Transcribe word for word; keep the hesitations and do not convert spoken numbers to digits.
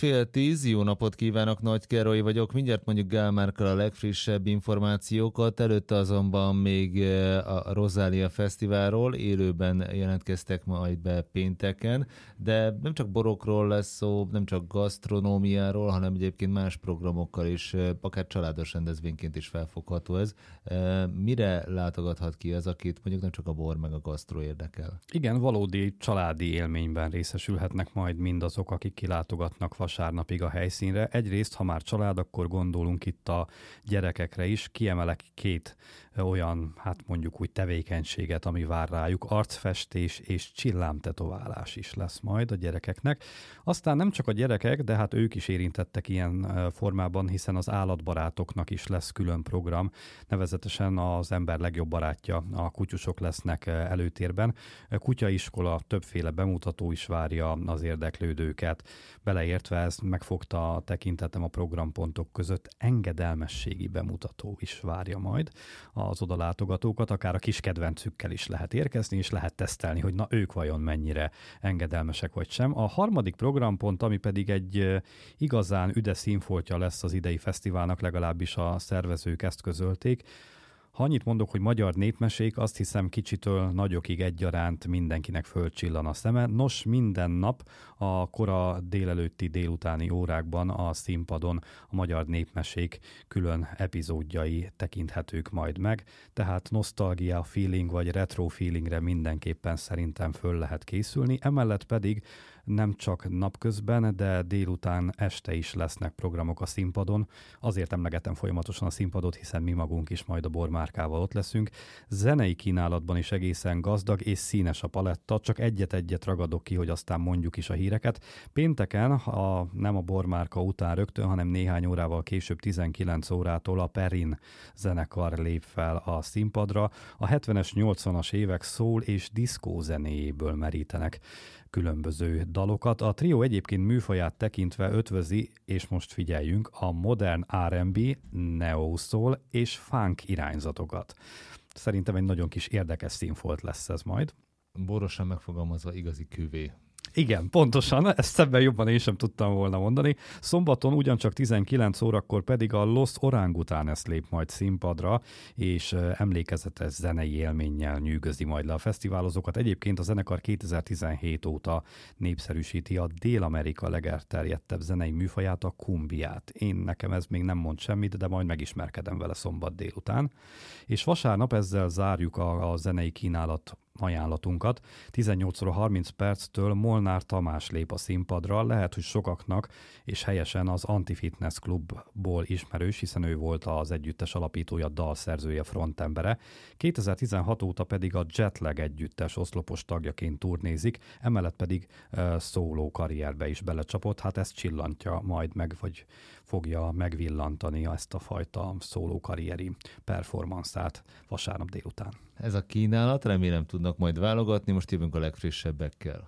fél tíz, jó napot kívánok, Nagy Károly vagyok, mindjárt mondjuk Gál Márkkal a legfrissebb információkat, előtte azonban még a Rozália Fesztiválról élőben jelentkeztek majd be pénteken, de nem csak borokról lesz szó, nem csak gasztronómiáról, hanem egyébként más programokkal is, akár családos rendezvényként is felfogható ez. Mire látogathat ki az, akit mondjuk nem csak a bor meg a gasztró érdekel? Igen, valódi családi élményben részesülhetnek majd mindazok, akik kilátogatnak vasárnapig a helyszínre. Egyrészt, ha már család, akkor gondolunk itt a gyerekekre is. Kiemelek két olyan, hát mondjuk úgy tevékenységet, ami vár rájuk. Arcfestés és csillámtetoválás is lesz majd a gyerekeknek. Aztán nem csak a gyerekek, de hát ők is érintettek ilyen formában, hiszen az állatbarátoknak is lesz külön program. Nevezetesen az ember legjobb barátja, a kutyusok lesznek előtérben. Kutyaiskola, többféle bemutató is várja az érdeklődőket. Beleértve ez megfogta a tekintetem a programpontok között, engedelmességi bemutató is várja majd az odalátogatókat, akár a kis kedvencükkel is lehet érkezni, és lehet tesztelni, hogy na ők vajon mennyire engedelmesek vagy sem. A harmadik programpont, ami pedig egy igazán üde színfoltja lesz az idei fesztiválnak, legalábbis a szervezők ezt közölték. Ha annyit mondok, hogy magyar népmesék, azt hiszem kicsitől nagyokig egyaránt mindenkinek fölcsillan a szeme. Nos, minden nap a kora délelőtti, délutáni órákban a színpadon a magyar népmesék külön epizódjai tekinthetők majd meg, tehát nosztalgia feeling vagy retro feelingre mindenképpen szerintem föl lehet készülni. Emellett pedig nem csak napközben, de délután, este is lesznek programok a színpadon. Azért emlegetem folyamatosan a színpadot, hiszen mi magunk is majd a bormárkával ott leszünk. Zenei kínálatban is egészen gazdag és színes a paletta, csak egyet-egyet ragadok ki, hogy aztán mondjuk is a híreket. Pénteken, a, nem a bormárka után rögtön, hanem néhány órával később tizenkilenc órától a Perrin zenekar lép fel a színpadra. A hetvenes, nyolcvanas évek szól és diszkó zenéjéből merítenek különböző dalokat. A trió egyébként műfaját tekintve ötvözi, és most figyeljünk, a modern er and bé, neo soul és funk irányzatokat. Szerintem egy nagyon kis érdekes színfolt lesz ez majd. Borosan megfogalmazva igazi küvé. Igen, pontosan, ezt ebben jobban én sem tudtam volna mondani. Szombaton ugyancsak tizenkilenc órakor pedig a Los Orangutanes lép majd színpadra, és emlékezetes zenei élménnyel nyűgözi majd le a fesztiválozókat. Egyébként a zenekar kétezer-tizenhét óta népszerűsíti a Dél-Amerika legelterjedtebb zenei műfaját, a kumbiát. Én nekem ez még nem mond semmit, de majd megismerkedem vele szombat délután. És vasárnap ezzel zárjuk a, a zenei kínálat ajánlatunkat. tizennyolc óra harminc perctől Molnár Tamás lép a színpadra, lehet, hogy sokaknak, és helyesen az Anti-Fitness Klubból ismerős, hiszen ő volt az együttes alapítója, dalszerzője, frontembere. kétezer-tizenhat óta pedig a Jetlag együttes oszlopos tagjaként turnézik, emellett pedig uh, szóló karrierbe is belecsapott, hát ezt csillantja majd meg, vagy fogja megvillantani ezt a fajta szóló karrieri performanszát vasárnap délután. Ez a kínálat, remélem tudnak majd válogatni, most jövünk a legfrissebbekkel.